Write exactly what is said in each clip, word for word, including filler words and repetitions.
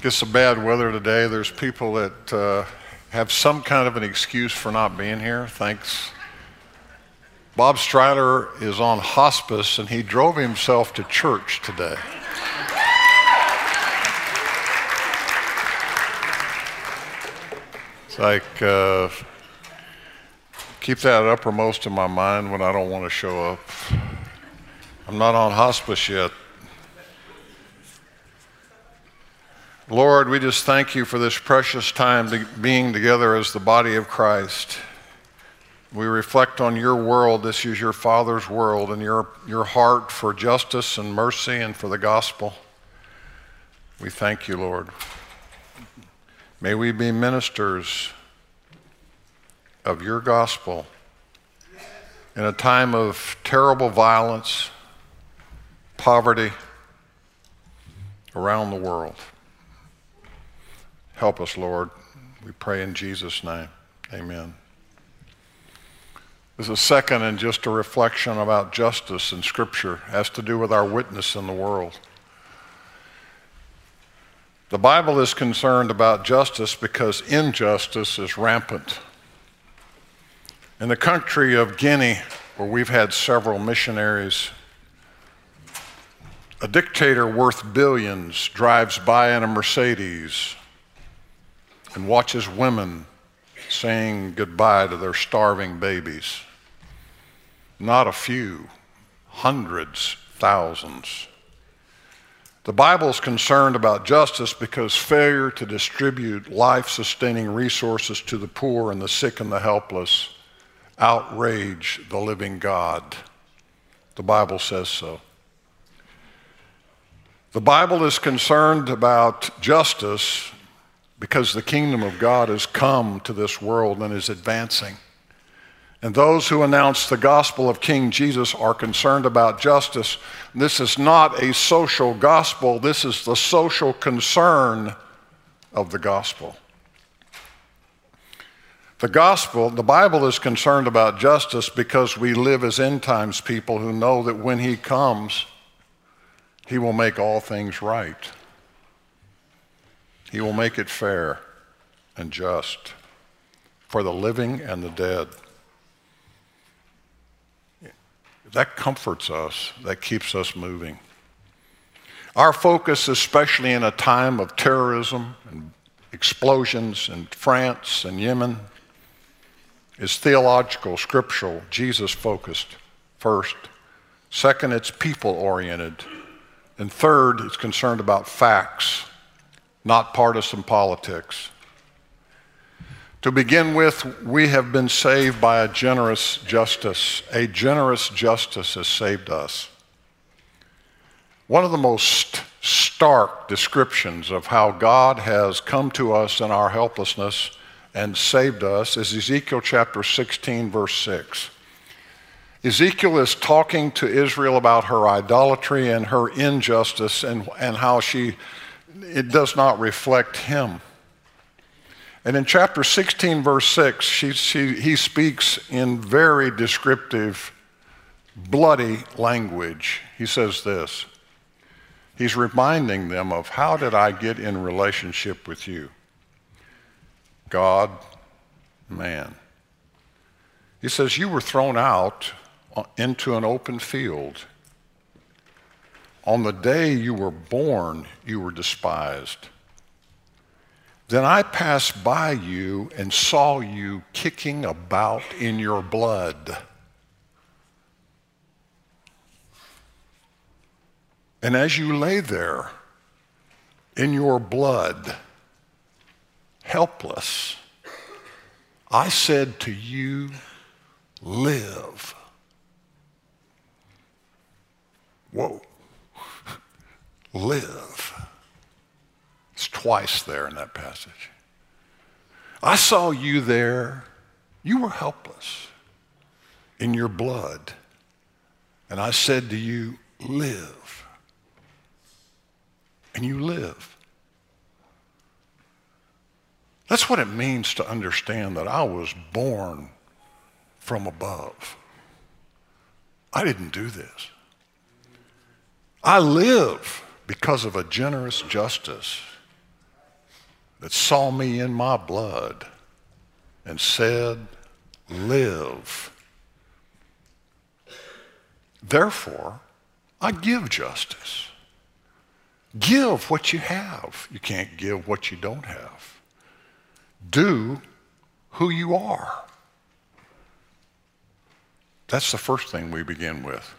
Gets some bad weather today. There's people that uh, have some kind of an excuse for not being here. Thanks. Bob Strider is on hospice, and he drove himself to church today. It's like, uh, keep that uppermost in my mind when I don't want to show up. I'm not on hospice yet. Lord, we just thank you for this precious time to being together as the body of Christ. We reflect on your world. This is your Father's world, and your, your heart for justice and mercy and for the gospel. We thank you, Lord. May we be ministers of your gospel in a time of terrible violence, poverty around the world. Help us, Lord. We pray in Jesus' name. Amen. This is second and just a reflection about justice in Scripture. It has to do with our witness in the world. The Bible is concerned about justice because injustice is rampant. In the country of Guinea, where we've had several missionaries, a dictator worth billions drives by in a Mercedes and watches women saying goodbye to their starving babies. Not a few, hundreds, thousands. The Bible is concerned about justice because failure to distribute life-sustaining resources to the poor and the sick and the helpless outrage the living God. The Bible says so. The Bible is concerned about justice because the kingdom of God has come to this world and is advancing. And those who announce the gospel of King Jesus are concerned about justice. This is not a social gospel. This is the social concern of the gospel. The gospel, the Bible is concerned about justice because we live as end times people who know that when he comes, he will make all things right. He will make it fair and just for the living and the dead. That comforts us, that keeps us moving. Our focus, especially in a time of terrorism and explosions in France and Yemen, is theological, scriptural, Jesus-focused first. Second, it's people-oriented. And third, it's concerned about facts, not partisan politics. To begin with, we have been saved by a generous justice. A generous justice has saved us. One of the most stark descriptions of how God has come to us in our helplessness and saved us is Ezekiel chapter sixteen, verse six. Ezekiel is talking to Israel about her idolatry and her injustice and, and how she, it does not reflect him. And in chapter sixteen, verse six, she, she, he speaks in very descriptive, bloody language. He says this. He's reminding them of, how did I get in relationship with you? God, man. He says, you were thrown out into an open field. On the day you were born, you were despised. Then I passed by you and saw you kicking about in your blood. And as you lay there in your blood, helpless, I said to you, live. Whoa. Live. It's twice there in that passage. I saw you there. You were helpless in your blood. And I said to you, live. And you live. That's what it means to understand that I was born from above. I didn't do this. I live because of a generous justice that saw me in my blood and said, live. Therefore, I give justice. Give what you have. You can't give what you don't have. Do who you are. That's the first thing we begin with.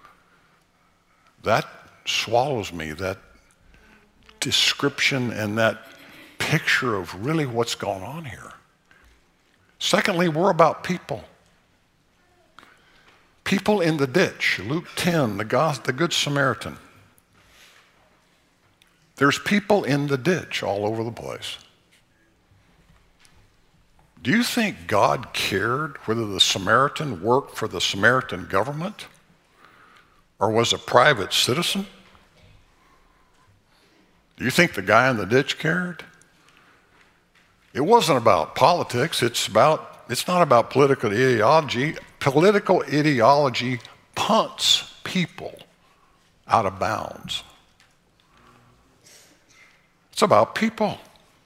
That swallows me, that description and that picture of really what's going on here. Secondly, we're about people. People in the ditch. Luke ten, the, God, the Good Samaritan. There's people in the ditch all over the place. Do you think God cared whether the Samaritan worked for the Samaritan government or was a private citizen? Do you think the guy in the ditch cared? It wasn't about politics. It's about, it's not about political ideology. Political ideology punts people out of bounds. It's about people.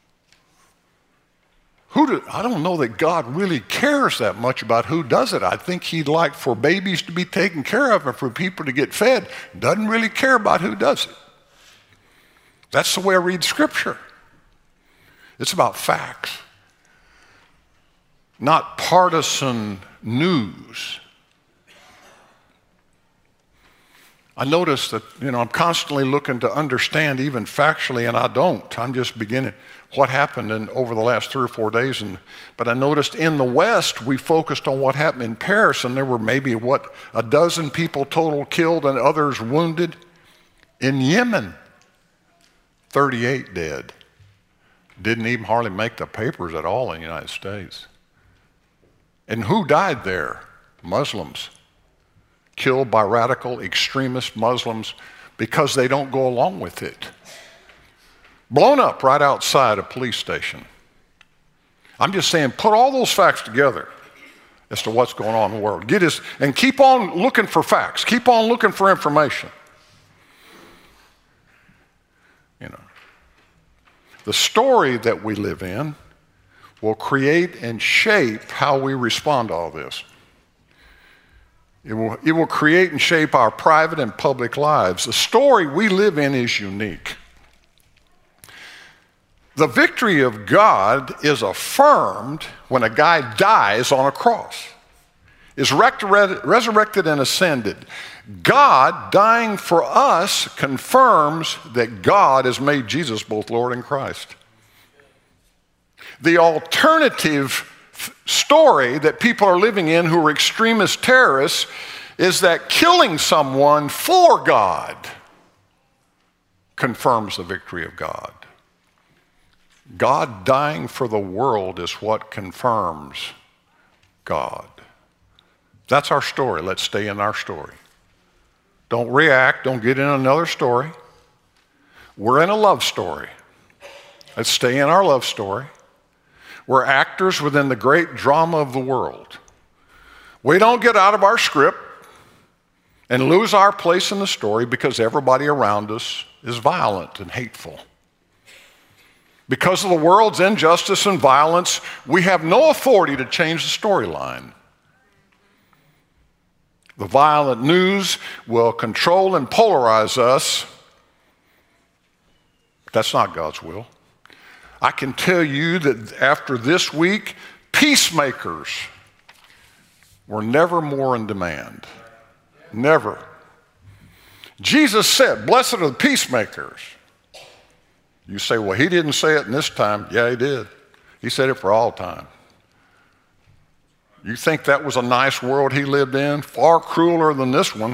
Who do, I don't know that God really cares that much about who does it. I think he'd like for babies to be taken care of and for people to get fed. Doesn't really care about who does it. That's the way I read Scripture. It's about facts, not partisan news. I notice that, you know, I'm constantly looking to understand even factually, and I don't. I'm just beginning what happened in, over the last three or four days. And, but I noticed in the West, we focused on what happened in Paris, and there were maybe, what, a dozen people total killed and others wounded. In Yemen, thirty-eight dead. Didn't even hardly make the papers at all in the United States. And who died there? Muslims. Killed by radical extremist Muslims because they don't go along with it. Blown up right outside a police station. I'm just saying, put all those facts together as to what's going on in the world. Get us, and keep on looking for facts. Keep on looking for information. You know, the story that we live in will create and shape how we respond to all this. It will, it will create and shape our private and public lives. The story we live in is unique. The victory of God is affirmed when a guy dies on a cross, is resurrected and ascended. God dying for us confirms that God has made Jesus both Lord and Christ. The alternative story that people are living in who are extremist terrorists is that killing someone for God confirms the victory of God. God dying for the world is what confirms God. That's our story. Let's stay in our story. Don't react. Don't get in another story. We're in a love story. Let's stay in our love story. We're actors within the great drama of the world. We don't get out of our script and lose our place in the story because everybody around us is violent and hateful. Because of the world's injustice and violence, we have no authority to change the storyline. The violent news will control and polarize us. That's not God's will. I can tell you that after this week, peacemakers were never more in demand. Never. Jesus said, blessed are the peacemakers. You say, well, he didn't say it in this time. Yeah, he did. He said it for all time. You think that was a nice world he lived in? Far crueler than this one.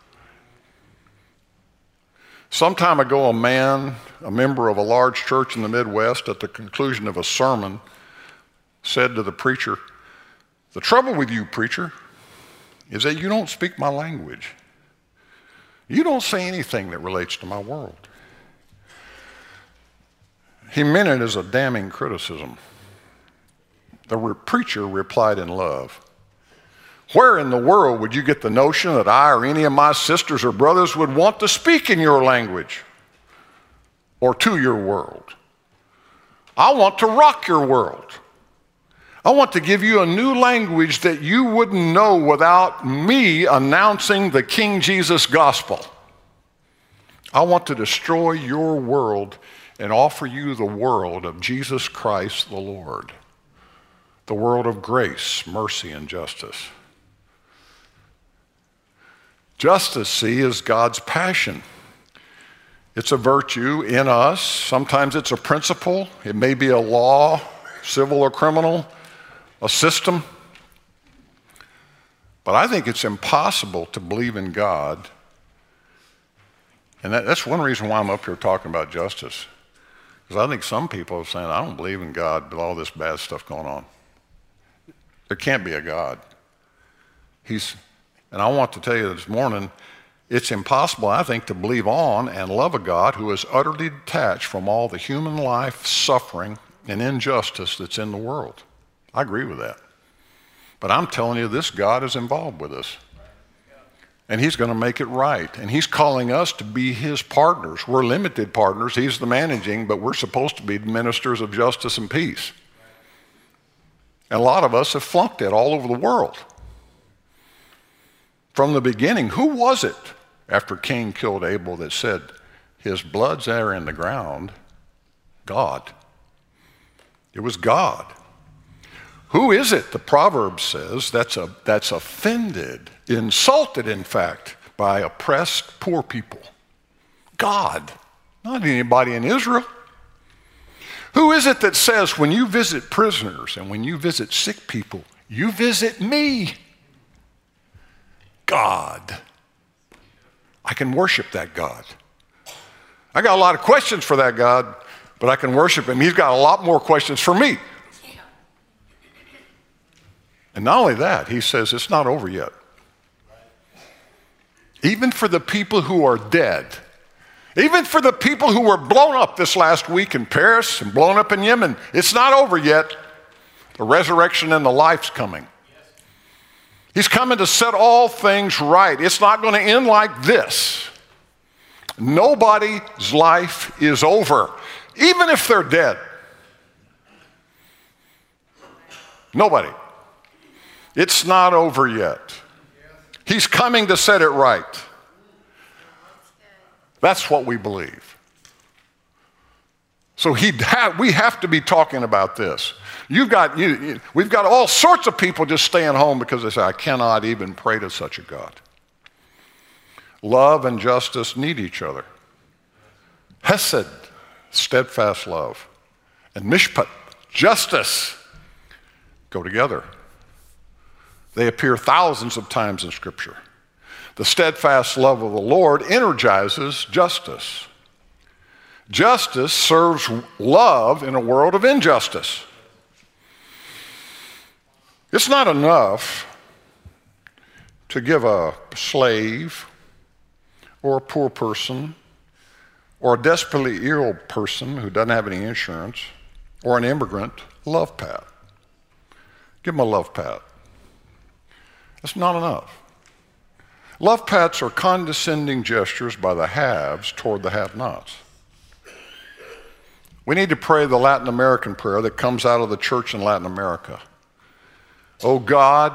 Some time ago, a man, a member of a large church in the Midwest, at the conclusion of a sermon, said to the preacher, the trouble with you, preacher, is that you don't speak my language. You don't say anything that relates to my world. He meant it as a damning criticism. The re- preacher replied in love. Where in the world would you get the notion that I or any of my sisters or brothers would want to speak in your language or to your world? I want to rock your world. I want to give you a new language that you wouldn't know without me announcing the King Jesus gospel. I want to destroy your world and offer you the world of Jesus Christ the Lord, the world of grace, mercy, and justice. Justice, see, is God's passion. It's a virtue in us. Sometimes it's a principle. It may be a law, civil or criminal, a system. But I think it's impossible to believe in God. And that, that's one reason why I'm up here talking about justice. Because I think some people are saying, I don't believe in God with all this bad stuff going on. There can't be a God. He's, and I want to tell you this morning, it's impossible, I think, to believe on and love a God who is utterly detached from all the human life, suffering, and injustice that's in the world. I agree with that. But I'm telling you, this God is involved with us. And he's going to make it right. And he's calling us to be his partners. We're limited partners. He's the managing, but we're supposed to be ministers of justice and peace. And a lot of us have flunked it all over the world. From the beginning, who was it after Cain killed Abel that said, his blood's there in the ground? God. It was God. Who is it, the proverb says, that's, a, that's offended, insulted, in fact, by oppressed poor people? God, not anybody in Israel. Who is it that says, when you visit prisoners and when you visit sick people, you visit me? God. I can worship that God. I got a lot of questions for that God, but I can worship him. He's got a lot more questions for me. And not only that, he says it's not over yet. Even for the people who are dead, even for the people who were blown up this last week in Paris and blown up in Yemen, it's not over yet. The resurrection and the life's coming. He's coming to set all things right. It's not going to end like this. Nobody's life is over, even if they're dead. Nobody. It's not over yet. He's coming to set it right. That's what we believe. So he ha- we have to be talking about this. You've got, you, you, we've got all sorts of people just staying home because they say, I cannot even pray to such a God. Love and justice need each other. Hesed, steadfast love, and mishpat, justice, go together. They appear thousands of times in Scripture. The steadfast love of the Lord energizes justice. Justice serves love in a world of injustice. It's not enough to give a slave or a poor person or a desperately ill person who doesn't have any insurance or an immigrant a love pat. Give them a love pat. That's not enough. Love pats are condescending gestures by the haves toward the have-nots. We need to pray the Latin American prayer that comes out of the church in Latin America. Oh God,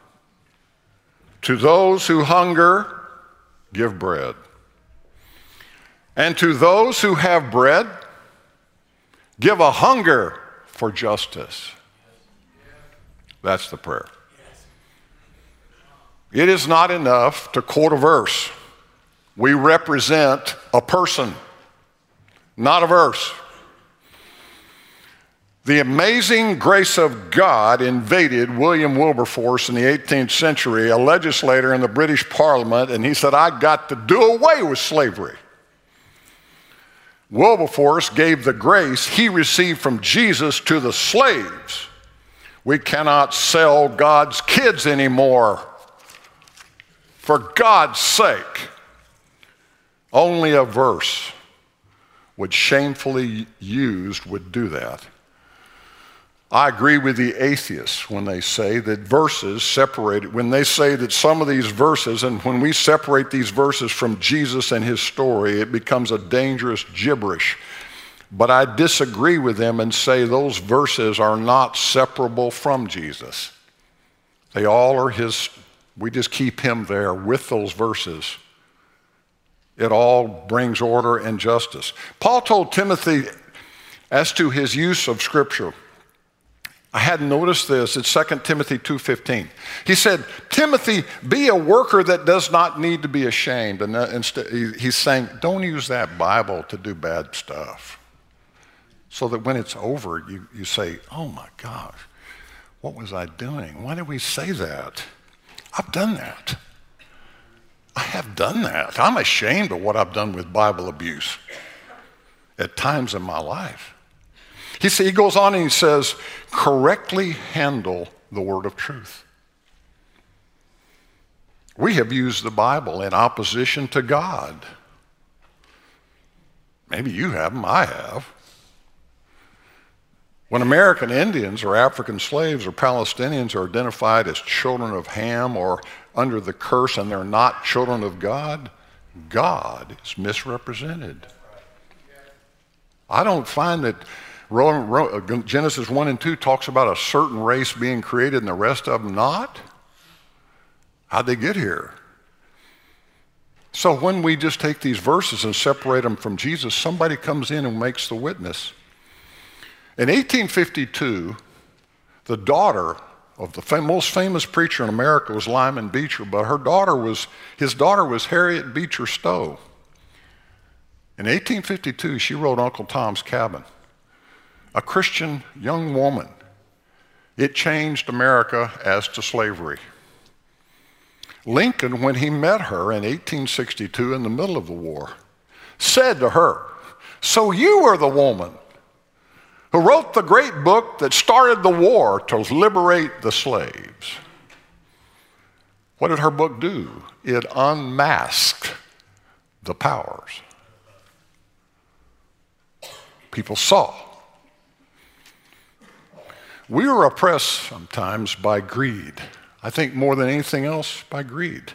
to those who hunger, give bread. And to those who have bread, give a hunger for justice. That's the prayer. It is not enough to quote a verse. We represent a person, not a verse. The amazing grace of God invaded William Wilberforce in the eighteenth century, a legislator in the British Parliament, and he said, I got to do away with slavery. Wilberforce gave the grace he received from Jesus to the slaves. We cannot sell God's kids anymore. For God's sake, only a verse would shamefully used would do that. I agree with the atheists when they say that verses separated, when they say that some of these verses, and when we separate these verses from Jesus and his story, it becomes a dangerous gibberish. But I disagree with them and say those verses are not separable from Jesus. They all are his. We just keep him there with those verses. It all brings order and justice. Paul told Timothy as to his use of Scripture. I hadn't noticed this. It's Second Timothy two fifteen. He said, Timothy, be a worker that does not need to be ashamed. And instead, he's saying, don't use that Bible to do bad stuff. So that when it's over, you, you say, oh my gosh, what was I doing? Why did we say that? I've done that. I have done that. I'm ashamed of what I've done with Bible abuse at times in my life. He, he goes on and he says, correctly handle the word of truth. We have used the Bible in opposition to God. Maybe you haven't, I have. When American Indians or African slaves or Palestinians are identified as children of Ham or under the curse and they're not children of God, God is misrepresented. I don't find that Genesis one and two talks about a certain race being created and the rest of them not. How'd they get here? So when we just take these verses and separate them from Jesus, somebody comes in and makes the witness. In eighteen fifty-two, the daughter of the fam- most famous preacher in America was Lyman Beecher, but her daughter was, his daughter was Harriet Beecher Stowe. In eighteen fifty-two, she wrote Uncle Tom's Cabin, a Christian young woman. It changed America as to slavery. Lincoln, when he met her in eighteen sixty-two in the middle of the war, said to her, so you are the woman who wrote the great book that started the war to liberate the slaves. What did her book do? It unmasked the powers. People saw. We are oppressed sometimes by greed. I think more than anything else, by greed.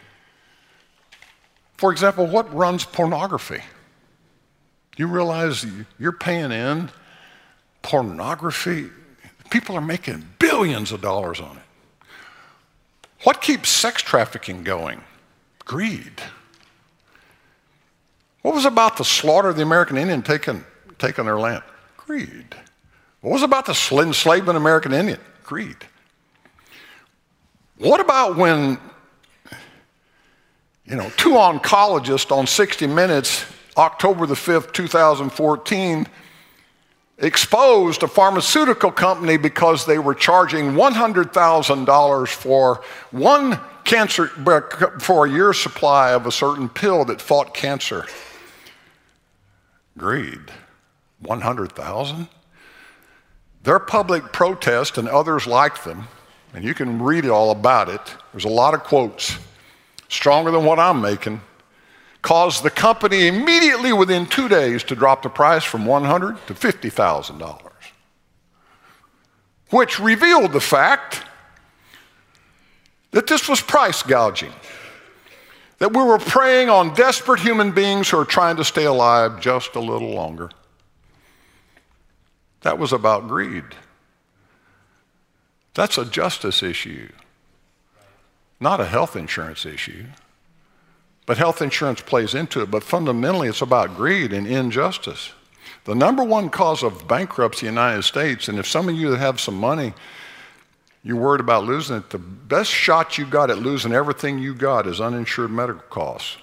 For example, what runs pornography? You realize you're paying in pornography? People are making billions of dollars on it. What keeps sex trafficking going? Greed. What was about the slaughter of the American Indian taking, taking their land? Greed. What was about the enslavement of the American Indian? Greed. What about when, you know, two oncologists on sixty minutes, October the fifth, two thousand fourteen, exposed a pharmaceutical company because they were charging one hundred thousand dollars for one cancer, for a year's supply of a certain pill that fought cancer. Greed. one hundred thousand dollars? Their public protest and others like them, and you can read it all about it, there's a lot of quotes, stronger than what I'm making, caused the company immediately within two days to drop the price from one hundred thousand dollars to fifty thousand dollars, which revealed the fact that this was price gouging, that we were preying on desperate human beings who are trying to stay alive just a little longer. That was about greed. That's a justice issue, not a health insurance issue. But health insurance plays into it, but fundamentally it's about greed and injustice. The number one cause of bankruptcy in the United States, and if some of you that have some money, you're worried about losing it, the best shot you got at losing everything you got is uninsured medical costs,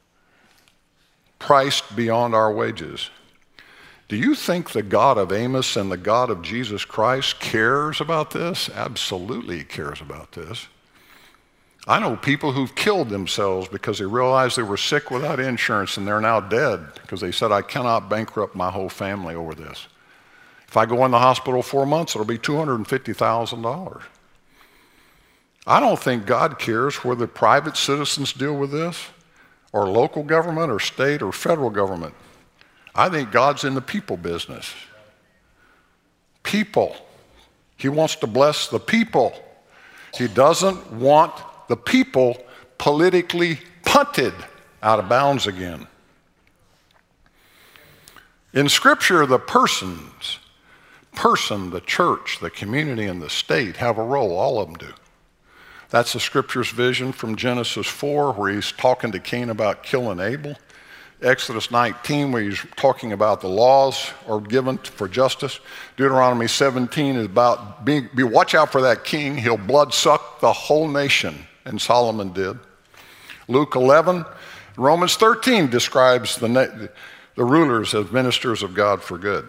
priced beyond our wages. Do you think the God of Amos and the God of Jesus Christ cares about this? Absolutely he cares about this. I know people who've killed themselves because they realized they were sick without insurance and they're now dead because they said, I cannot bankrupt my whole family over this. If I go in the hospital four months, it'll be two hundred fifty thousand dollars. I don't think God cares whether private citizens deal with this or local government or state or federal government. I think God's in the people business. People. He wants to bless the people. He doesn't want the people politically punted out of bounds again. In Scripture, the persons, person, the church, the community, and the state have a role. All of them do. That's the Scripture's vision from Genesis four, where he's talking to Cain about killing Abel. Exodus nineteen, where he's talking about the laws are given for justice. Deuteronomy seventeen is about, being, be, watch out for that king. He'll blood suck the whole nation, and Solomon did. Luke eleven, Romans thirteen describes the, the rulers as ministers of God for good.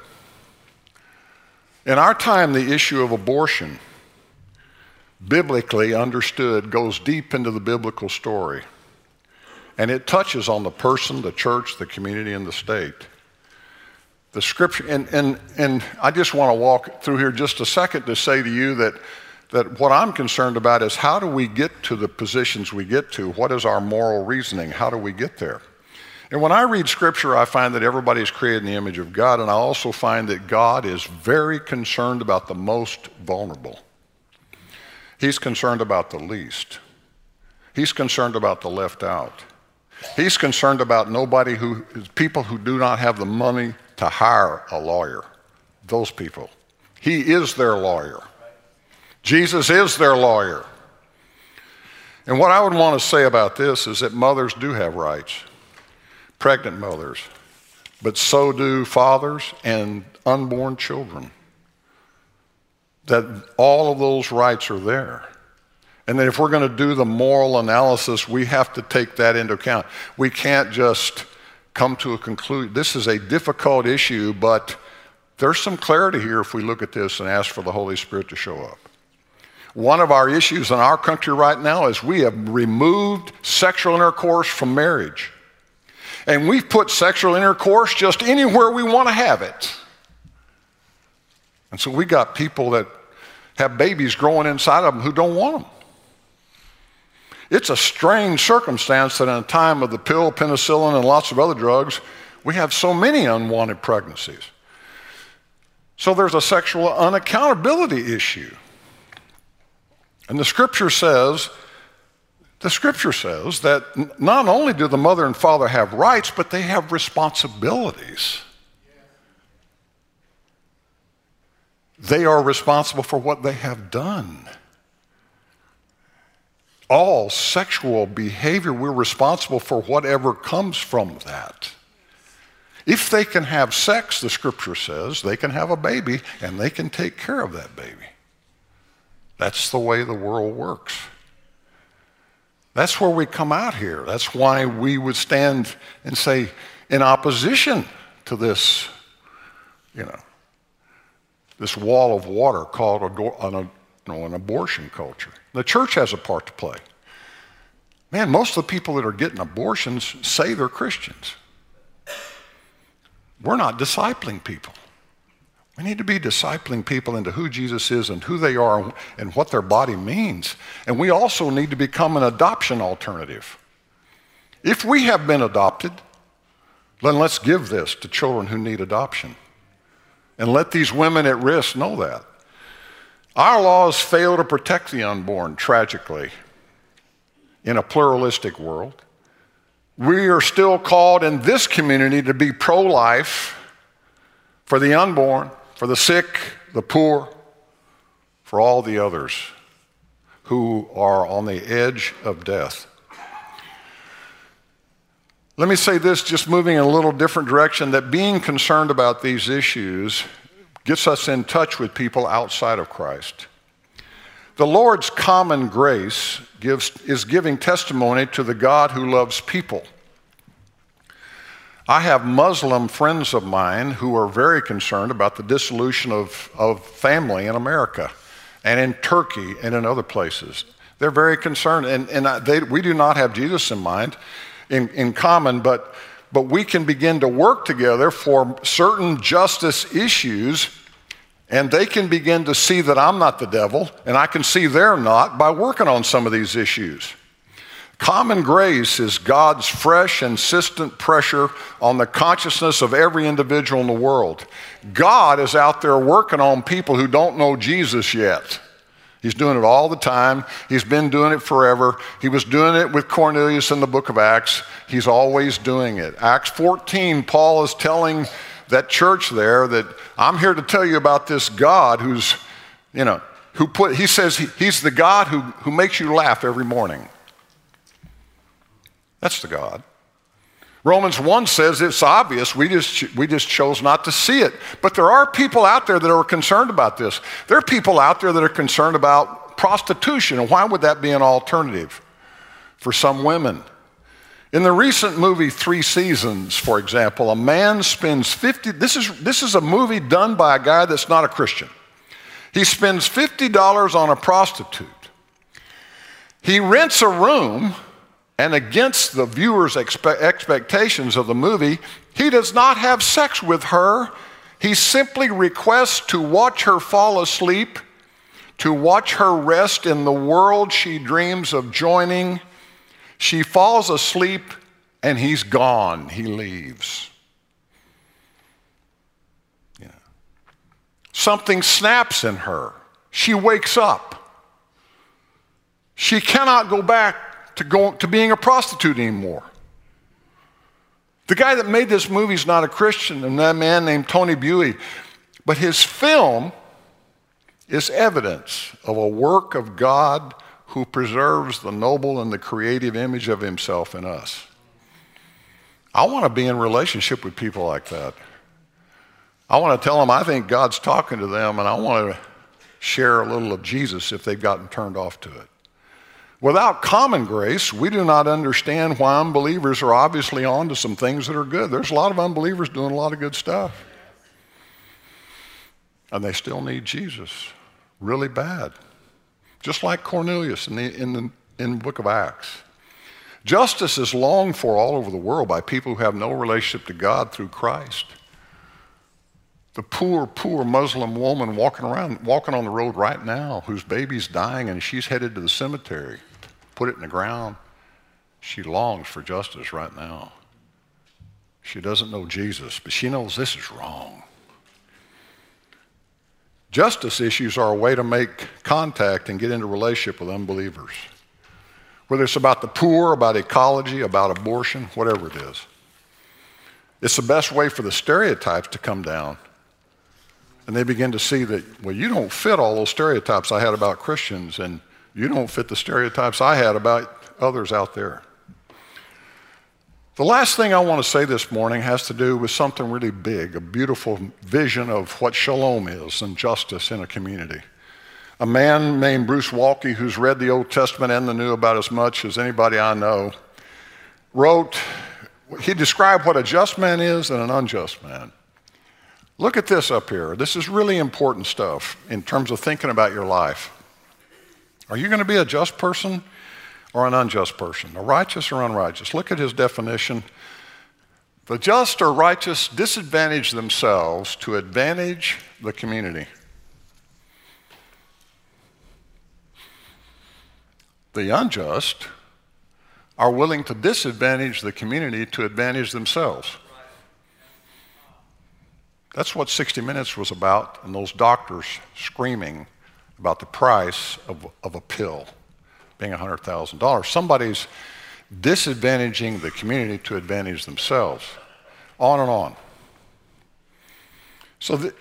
In our time, the issue of abortion, biblically understood, goes deep into the biblical story. And it touches on the person, the church, the community, and the state. The Scripture, and, and, and I just want to walk through here just a second to say to you that, that what I'm concerned about is how do we get to the positions we get to? What is our moral reasoning? How do we get there? And when I read Scripture, I find that everybody is created in the image of God, and I also find that God is very concerned about the most vulnerable. He's concerned about the least. He's concerned about the left out. He's concerned about nobody who, people who do not have the money to hire a lawyer. Those people. He is their lawyer. Jesus is their lawyer. And what I would want to say about this is that mothers do have rights. Pregnant mothers. But so do fathers and unborn children. That all of those rights are there. And that if we're going to do the moral analysis, we have to take that into account. We can't just come to a conclusion. This is a difficult issue, but there's some clarity here if we look at this and ask for the Holy Spirit to show up. One of our issues in our country right now is we have removed sexual intercourse from marriage. And we've put sexual intercourse just anywhere we want to have it. And so we got people that have babies growing inside of them who don't want them. It's a strange circumstance that in a time of the pill, penicillin, and lots of other drugs, we have so many unwanted pregnancies. So there's a sexual unaccountability issue. And the Scripture says, the Scripture says that not only do the mother and father have rights, but they have responsibilities. They are responsible for what they have done. All sexual behavior, we're responsible for whatever comes from that. If they can have sex, the Scripture says, they can have a baby and they can take care of that baby. That's the way the world works. That's where we come out here. That's why we would stand and say, in opposition to this, you know, this wall of water called a, an, you know, an abortion culture. The church has a part to play. Man, most of the people that are getting abortions say they're Christians. We're not discipling people. We need to be discipling people into who Jesus is and who they are and what their body means. And we also need to become an adoption alternative. If we have been adopted, then let's give this to children who need adoption. And let these women at risk know that. Our laws fail to protect the unborn, tragically, in a pluralistic world. We are still called in this community to be pro-life for the unborn, for the sick, the poor, for all the others who are on the edge of death. Let me say this, just moving in a little different direction, that being concerned about these issues gets us in touch with people outside of Christ. The Lord's common grace gives, is giving testimony to the God who loves people. I have Muslim friends of mine who are very concerned about the dissolution of, of family in America and in Turkey and in other places. They're very concerned, and, and they, we do not have Jesus in mind, in, in common, but, but we can begin to work together for certain justice issues, and they can begin to see that I'm not the devil, and I can see they're not by working on some of these issues. Common grace is God's fresh, insistent pressure on the consciousness of every individual in the world. God is out there working on people who don't know Jesus yet. He's doing it all the time. He's been doing it forever. He was doing it with Cornelius in the book of Acts. He's always doing it. Acts fourteen, Paul is telling that church there that I'm here to tell you about this God who's, you know, who put, he says he, he's the God who, who makes you laugh every morning. That's the God. Romans one says it's obvious, we just, we just chose not to see it. But there are people out there that are concerned about this. There are people out there that are concerned about prostitution, and why would that be an alternative for some women? In the recent movie Three Seasons, for example, a man spends fifty, this is, this is a movie done by a guy that's not a Christian. He spends fifty dollars on a prostitute. He rents a room, and against the viewer's expe- expectations of the movie, he does not have sex with her. He simply requests to watch her fall asleep, to watch her rest in the world she dreams of joining. She falls asleep, and he's gone. He leaves. Yeah. Something snaps in her. She wakes up. She cannot go back to go to being a prostitute anymore. The guy that made this movie is not a Christian, and that man named Tony Bewley, but his film is evidence of a work of God who preserves the noble and the creative image of himself in us. I want to be in relationship with people like that. I want to tell them I think God's talking to them, and I want to share a little of Jesus if they've gotten turned off to it. Without common grace, we do not understand why unbelievers are obviously on to some things that are good. There's a lot of unbelievers doing a lot of good stuff. And they still need Jesus really bad. Just like Cornelius in the, in the, in the book of Acts. Justice is longed for all over the world by people who have no relationship to God through Christ. The poor, poor Muslim woman walking around, walking on the road right now, whose baby's dying and she's headed to the cemetery, put it in the ground. She longs for justice right now. She doesn't know Jesus, but she knows this is wrong. Justice issues are a way to make contact and get into relationship with unbelievers. Whether it's about the poor, about ecology, about abortion, whatever it is. It's the best way for the stereotypes to come down. And they begin to see that, well, you don't fit all those stereotypes I had about Christians, and you don't fit the stereotypes I had about others out there. The last thing I want to say this morning has to do with something really big, a beautiful vision of what shalom is and justice in a community. A man named Bruce Waltke, who's read the Old Testament and the New about as much as anybody I know, wrote, he described what a just man is and an unjust man. Look at this up here. This is really important stuff in terms of thinking about your life. Are you going to be a just person or an unjust person, a righteous or unrighteous? Look at his definition. The just or righteous disadvantage themselves to advantage the community. The unjust are willing to disadvantage the community to advantage themselves. That's what sixty minutes was about, and those doctors screaming about the price of, of a pill being one hundred thousand dollars. Somebody's disadvantaging the community to advantage themselves. On and on. So the,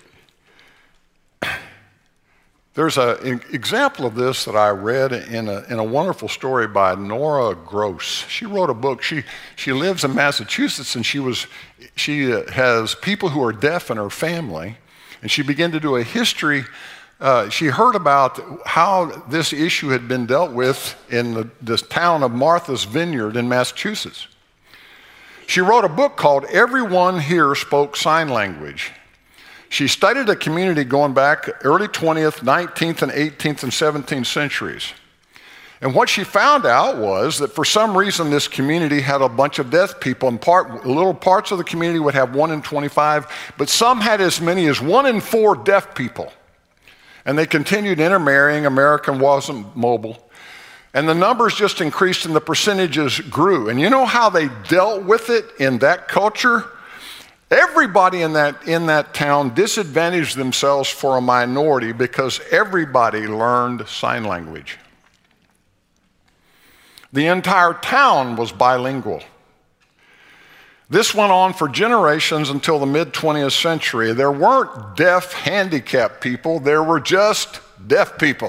there's an example of this that I read in a, in a wonderful story by Nora Gross. She wrote a book. She, she lives in Massachusetts, and she, was, she has people who are deaf in her family, and she began to do a history. Uh, she heard about how this issue had been dealt with in the, this town of Martha's Vineyard in Massachusetts. She wrote a book called Everyone Here Spoke Sign Language. She studied a community going back early twentieth, nineteenth, and eighteenth, and seventeenth centuries. And what she found out was that for some reason this community had a bunch of deaf people, and part, little parts of the community would have one in twenty-five, but some had as many as one in four deaf people. And they continued intermarrying. America wasn't mobile. And the numbers just increased and the percentages grew. And you know how they dealt with it in that culture? Everybody in that, in that town disadvantaged themselves for a minority because everybody learned sign language. The entire town was bilingual. This went on for generations until the mid-twentieth century. There weren't deaf, handicapped people. There were just deaf people.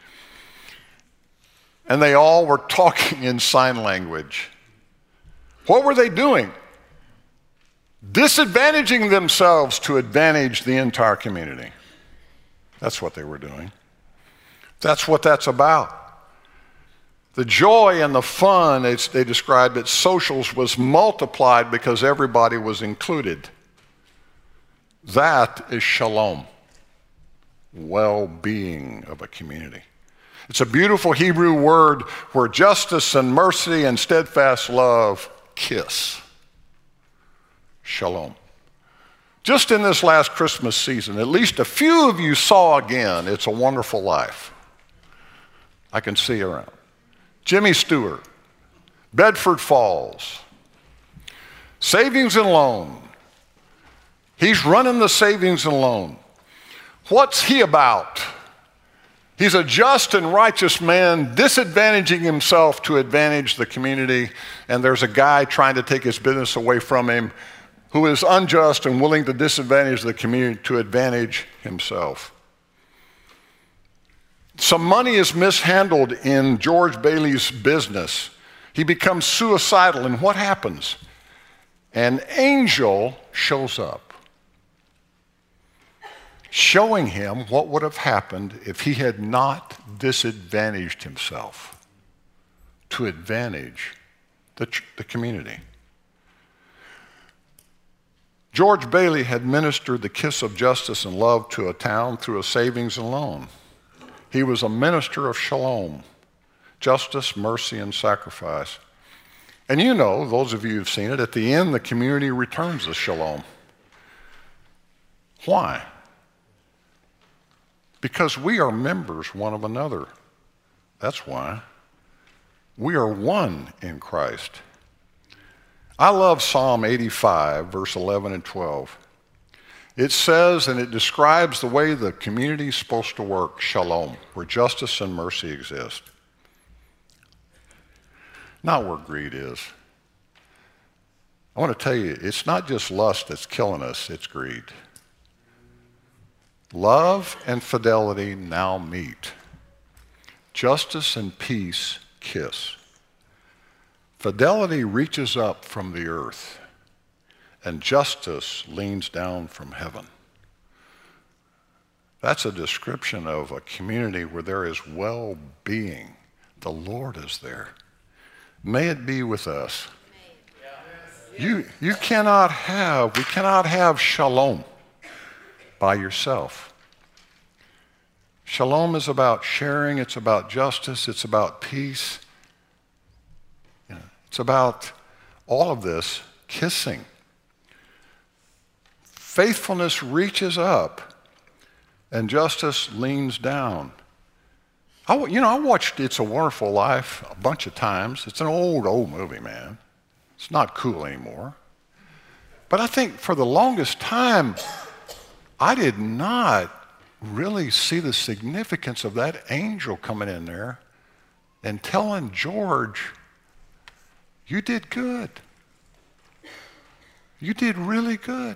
And they all were talking in sign language. What were they doing? Disadvantaging themselves to advantage the entire community. That's what they were doing. That's what that's about. The joy and the fun, as they described it, socials, was multiplied because everybody was included. That is shalom, well-being of a community. It's a beautiful Hebrew word where justice and mercy and steadfast love kiss. Shalom. Just in this last Christmas season, at least a few of you saw again It's a Wonderful Life. I can see around. Jimmy Stewart, Bedford Falls, Savings and Loan. He's running the Savings and Loan. What's he about? He's a just and righteous man, disadvantaging himself to advantage the community, and there's a guy trying to take his business away from him who is unjust and willing to disadvantage the community to advantage himself. Some money is mishandled in George Bailey's business. He becomes suicidal, and what happens? An angel shows up, showing him what would have happened if he had not disadvantaged himself to advantage the, the community. George Bailey had ministered the kiss of justice and love to a town through a savings and loan. He was a minister of shalom, justice, mercy, and sacrifice. And you know, those of you who've seen it, at the end, the community returns the shalom. Why? Because we are members one of another. That's why. We are one in Christ. I love Psalm eighty-five, verse eleven and twelve. It says, and it describes the way the community is supposed to work, shalom, where justice and mercy exist. Not where greed is. I want to tell you, it's not just lust that's killing us, it's greed. Love and fidelity now meet. Justice and peace kiss. Fidelity reaches up from the earth, and justice leans down from heaven. That's a description of a community where there is well-being. The Lord is there. May it be with us. You, you cannot have, we cannot have shalom by yourself. Shalom is about sharing, it's about justice, it's about peace. You know, it's about all of this kissing. Faithfulness reaches up and justice leans down. I, you know, I watched It's a Wonderful Life a bunch of times. It's an old, old movie, man. It's not cool anymore. But I think for the longest time, I did not really see the significance of that angel coming in there and telling George, you did good. You did really good.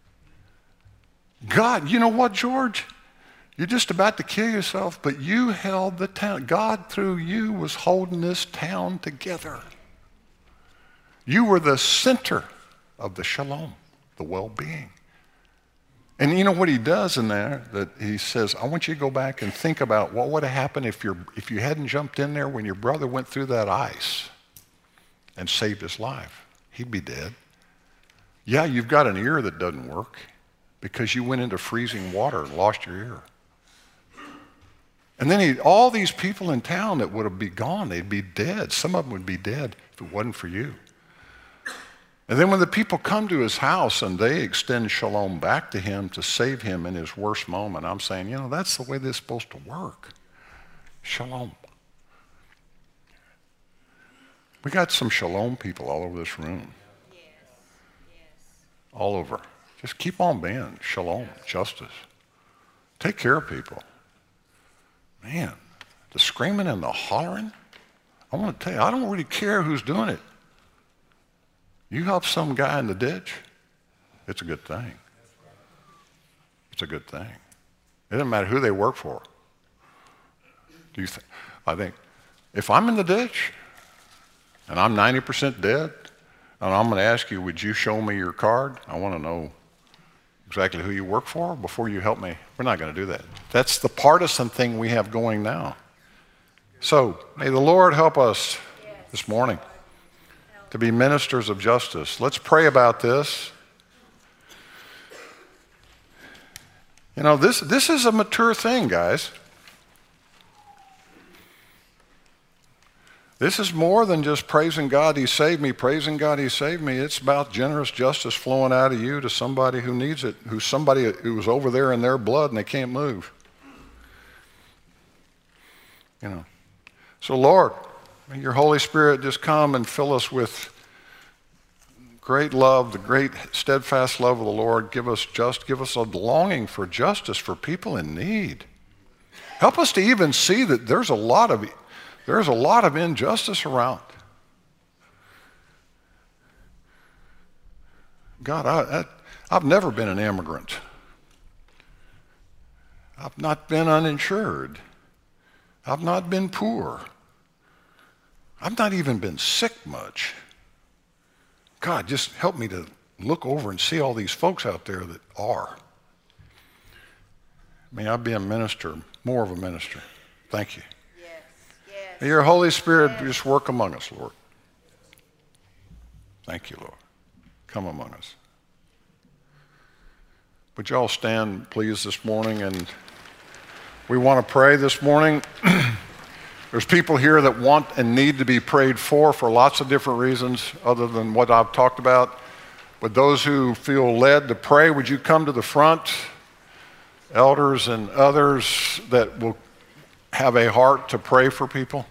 God, you know what, George? You're just about to kill yourself, but you held the town. God, through you, was holding this town together. You were the center of the shalom, the well-being. And you know what he does in there? That he says, I want you to go back and think about what would have happened if, you're, if you hadn't jumped in there when your brother went through that ice and saved his life. He'd be dead. Yeah, you've got an ear that doesn't work because you went into freezing water and lost your ear. And then he, all these people in town that would have been gone, they'd be dead. Some of them would be dead if it wasn't for you. And then when the people come to his house and they extend shalom back to him to save him in his worst moment, I'm saying, you know, that's the way this is supposed to work. Shalom. We got some shalom people all over this room. Yes. Yes. All over. Just keep on being shalom, justice. Take care of people. Man, the screaming and the hollering, I want to tell you, I don't really care who's doing it. You help some guy in the ditch, it's a good thing. It's a good thing. It doesn't matter who they work for. Do you th- I think if I'm in the ditch and I'm ninety percent dead, and I'm going to ask you, would you show me your card? I want to know exactly who you work for before you help me. We're not going to do that. That's the partisan thing we have going now. So may the Lord help us this morning to be ministers of justice. Let's pray about this. You know, this, this is a mature thing, guys. This is more than just praising God He saved me, praising God He saved me. It's about generous justice flowing out of you to somebody who needs it, who's somebody who's over there in their blood and they can't move. You know. So Lord, may your Holy Spirit just come and fill us with great love, the great steadfast love of the Lord. Give us just, give us a longing for justice for people in need. Help us to even see that there's a lot of There's a lot of injustice around. God, I, I, I've never been an immigrant. I've not been uninsured. I've not been poor. I've not even been sick much. God, just help me to look over and see all these folks out there that are. May I be a minister, more of a minister. Thank you. May your Holy Spirit just work among us, Lord. Thank you, Lord. Come among us. Would you all stand, please, this morning? And we want to pray this morning. There's people here that want and need to be prayed for for lots of different reasons other than what I've talked about. But those who feel led to pray, would you come to the front? Elders and others that will have a heart to pray for people.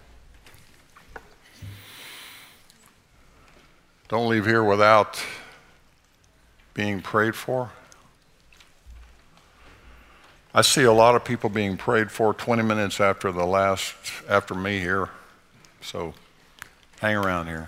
Don't leave here without being prayed for. I see a lot of people being prayed for twenty minutes after the last, after me here. So hang around here.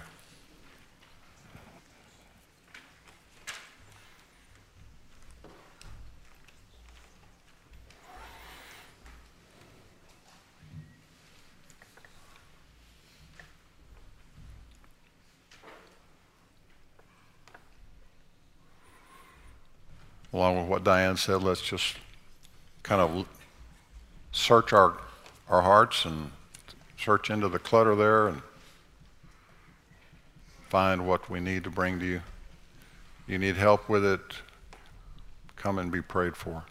Along with what Diane said, let's just kind of search our, our hearts and search into the clutter there and find what we need to bring to you. You need help with it, come and be prayed for.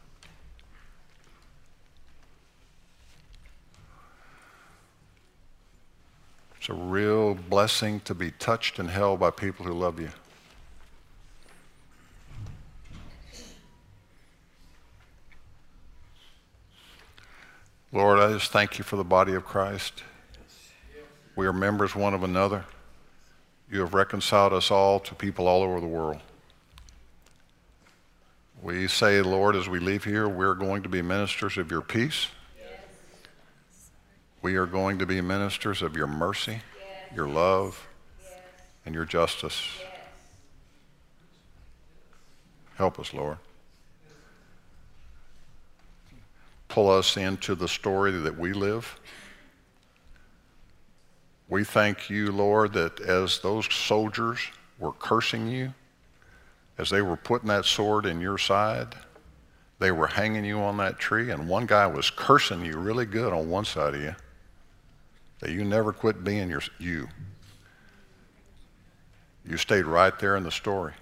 It's a real blessing to be touched and held by people who love you. Lord, I just thank you for the body of Christ. We are members one of another. You have reconciled us all to people all over the world. We say, Lord, as we leave here, we're going to be ministers of your peace. We are going to be ministers of your mercy, your love, and your justice. Help us, Lord. Pull us into the story that we live. We thank you, Lord, that as those soldiers were cursing you, as they were putting that sword in your side, they were hanging you on that tree, and one guy was cursing you really good on one side of you, that you never quit being your, you. You stayed right there in the story.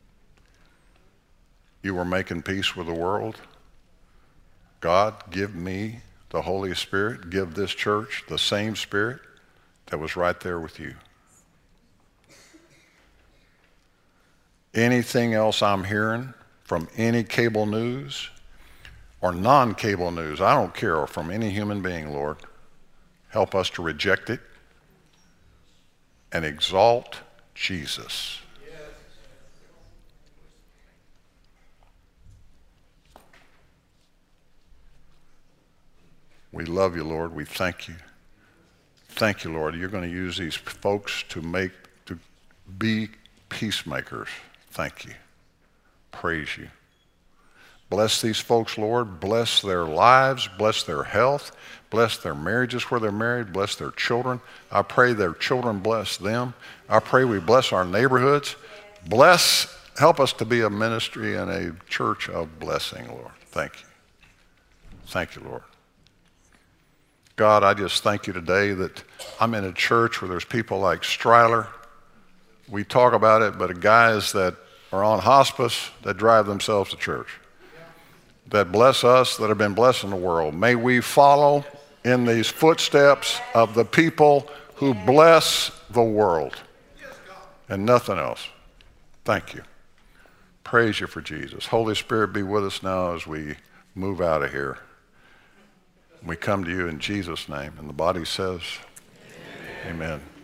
You were making peace with the world. God, give me the Holy Spirit, give this church the same Spirit that was right there with you. Anything else I'm hearing from any cable news or non-cable news, I don't care, or from any human being, Lord, help us to reject it and exalt Jesus. We love you, Lord. We thank you. Thank you, Lord. You're going to use these folks to make, to be peacemakers. Thank you. Praise you. Bless these folks, Lord. Bless their lives. Bless their health. Bless their marriages where they're married. Bless their children. I pray their children bless them. I pray we bless our neighborhoods. Bless, help us to be a ministry and a church of blessing, Lord. Thank you. Thank you, Lord. God, I just thank you today that I'm in a church where there's people like Stryler. We talk about it, but guys that are on hospice that drive themselves to church, that bless us, that have been blessing the world. May we follow in these footsteps of the people who bless the world and nothing else. Thank you. Praise you for Jesus. Holy Spirit, be with us now as we move out of here. We come to you in Jesus' name. And the body says, amen. Amen.